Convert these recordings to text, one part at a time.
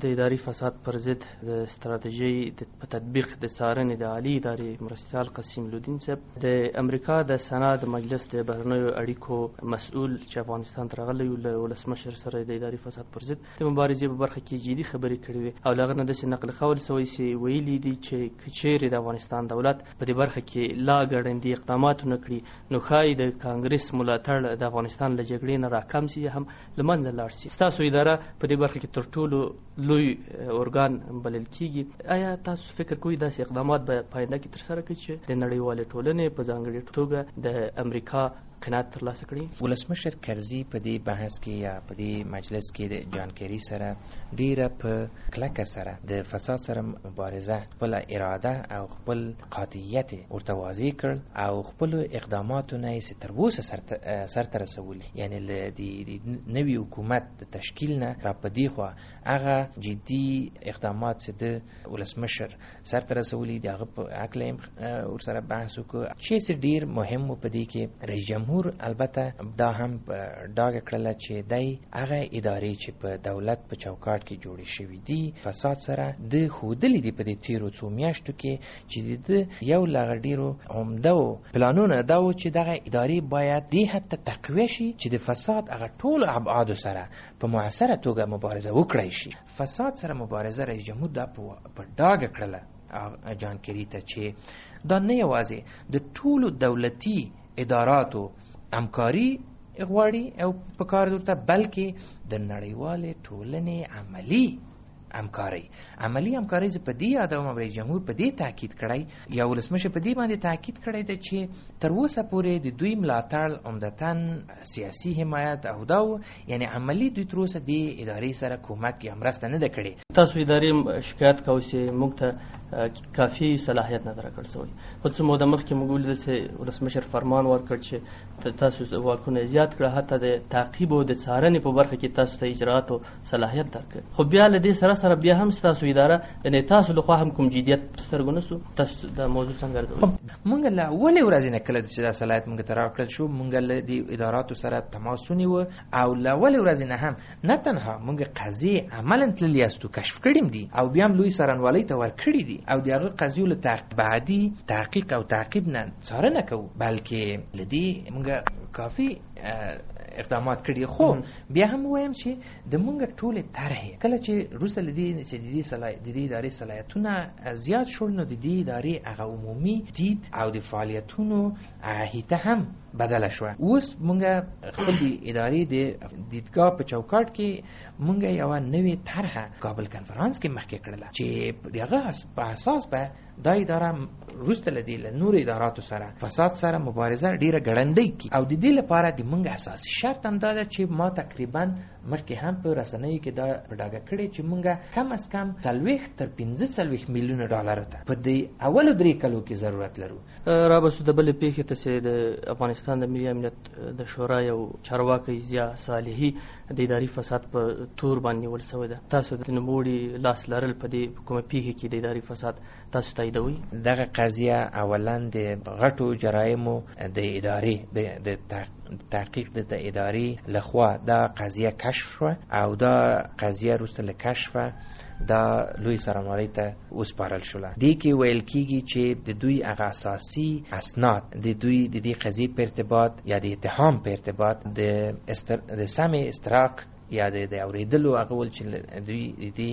د اداري فساد پر ضد د ستراتیژۍ په تطبیق د څارنې د عالی ادارې مرستیال قسیم لودین صاحب د امریکا د سنا د مجلس د بهرنیو اړیکو مسؤل چې افغانستان ته راغلی و له ولسمشر سره د اداري فساد پر ضد د مبارزې په برخه کې جدي خبرې کړې وې او له هغه نه داسې نقل قول سوی چې ویلي دي چې که چیرې د افغانستان دولت په دې برخه کې لا ګړندي اقدامات ونه کړي نو ښایي د کانګرس ملاتړ د افغانستان له جګړې نه راکم شي هم له منځه لاړ شي. ستاسو اداره په دې برخه کې تر ټولو لوی ارګان بلل کیږي. آیا تاسو فکر کوئ داسې اقدامات به په آینده کې ترسره کړي چې د نړیوالې ټولنې په ځانګړې توګه د امریکا قناعت ترلاسه کړي؟ ولسمشر کرزي په دې بحث کې یا په دې مجلس کې د جان کیری سره ډیره په کلکه سره د فساد سره مبارزه خپل اراده او خپل قاطعیت ورته واضح کړ او خپل اقداماتونه یې تر اوسه سرته رسولي. یعنی د نوي حکومت د تشکیل نه را پدې خو هغه جدي اقدامات چې د ولسمشر سرته رسولي د هغه په اکلیم ورسره بحث وکړ چې ډیر مهم و. په دې کې رئیس جمهور البته دا هم ډاګه کړله چې دای هغه ادارې چې په دولت په چوکاټ کې جوړې شوې دي فساد سره د ښودلې دي په دې تیرو څو میاشتو کې چې د یو له ډیرو عمده پلانونه دا و چې دغه ادارې باید دې حد ته تقویه شي چې د فساد هغه ټولو ابعادو سره په مؤثره توګه مبارزه وکړی شي. فساد سره مبارزه رئیس جمهور دا په ډاګه کړله جان کیری ته چې دا نه یوازې د ټولو دولتي اداراتو همکاري غواړي او په کار ورته بلکې د نړیوالې ټولنې عملی همکاري زه په دې یادوم رئیس جمهور په دې تاکید کړی یا ولسمشر په دې باندې تاکید کړی دی چې تر اوسه پورې د دوی ملاتړ عمدتاً سیاسي حمایت او دا یعنی عملی دوی تر اوسه د ادارې سره کومک یا مرسته نه ده کړې. تاسو ادارې شکایت کوئ چې موږ ته کافي صلاحیت نه درکړل شوی. خو څه موده مخکې موږ ولیدل چې ولسمشر فرمان ورکړ چې تاسو واکونه زیات کړه، حتی د تعقیب او د څارنې په برخه کې تاسو ته اجرات او صلاحیت درکړ. خو بیا له دې سره بیا هم تاسو اداره یعنی تاسو له خوا هم کوم جديت سترګو نه سو. تاسو د موضوع څنګه ارزوئ؟ مونږ له ولې ورځې نه کله چې دا صلاحیت مونږ ته راکړل شو مونږ له دې اداراتو سره تماس ونیو او له ولې ورځې نه هم نه تنها مونږ قضیې عملاً تللی استو کشف کړیم دي او بیا هم لوی سرانوالۍ ته ورکړي دي او دغه قضیو له بعدي تحقیق او تعقیب نه څارنه کوو بلکې لدی مونږ کافي اقدامات کړي. خو بیا هم وایم چې د مونږ ټولې طرحې کله چې روسه لدی چې د دې ادارې صلاحیتونه زیات شول نو د دې ادارې هغه عمومي دید او د فعالیتونو هیته هم بدله شو. اوس مونږ خپل د ادارې د دیدګاه په چوکاټ کې مونږ یو نوې طرحه کابل کنفرانس کې مخکې کړله چې دغه په اساس به دا اداره روسته لدی له نور اداراتو سره فساد سره مبارزه ډیره ګړندۍ کی او د دې لپاره د مونږ اساسي شرط هم دا ده چې ما تقریبا مخکې هم په رسنۍ کې دا ډاګه کړې چې مونږ کم از کم 40 تر 45 میلیون ډالر ته په دې اولو 3 کلو کې ضرورت لرو. رابسو د بل پیښې ته چې د افغانستان د ملي امنیت د شورا یو چارواکي ضیا صالحي د اداري فساد په تور باندې ول شوی ده. تاسو د نوموړي لاس لرل په دې کومه پیښه کې د اداري فساد تاسو تاییدوي؟ دغه قضیه اولا د غټو جرایمو د ادارې د تحقیق د ادارې لخوا دا قضیه کشف شو او دا قضیه وروسته له کشفه دا لوی سرانوالۍ ته وسپارل شوله. دې کې ویل کیږي چې د دوی هغه اساسي اسناد د دوی د دې قضیې په ارتباط یا د اتهام په ارتباط د سمې استراق یا د اوریدلو هغه ول چې دوی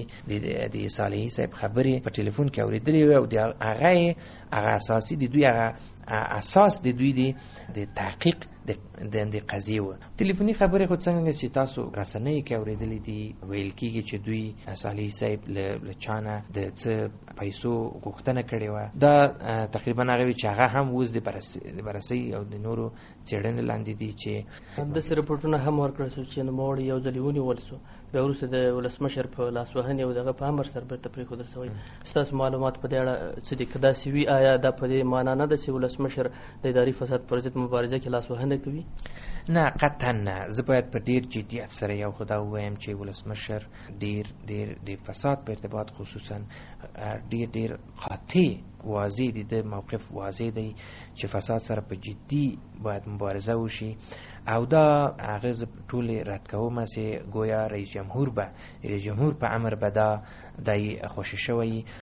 د صالحي صاحب خبرې په ټلیفون کې اوریدلې او هغه اساسي د دوی هغه اساس د دوی د تحقیق د قضیه و. ټلیفوني خبرې خو څنګه چې تاسو رسنۍ کې اوریدلې دي ویل کیږي چې دوی صالحي صاحب له چانه د څه پیسو غوښتنه کړې و. دا تقریبا هغه چې هغه هم وز د بررسي او د نورو څېړنې لاندې دي چې د رپورټونه هم ورکړل شو چې نوموړی یو ځل ونیول شو بیا وروسته د ولسمشر په لاسوهنې او دغه په امر سره بیرته پرېښودل شوی. ستاسو معلومات په دې اړه څه دي؟ که داسې وي آیا دا په دې معنا نه ده چې ولسمشر د اداري فساد پر ضد مبارزه کې لاسوهنه کوي؟ نه قطعا نه. زه باید په ډیر جدیت سره یو خدا ووایم چې ولسمشر ډیر د فساد په ارتباط خصوصا ډیر قاطع واضح دی، د موقف واضح دی چې فساد سره په جدي باید مبارزه وشي او دا هغه ټول رد کوم چې گویا رئیس جمهور په امر به دا دای خوشی شوی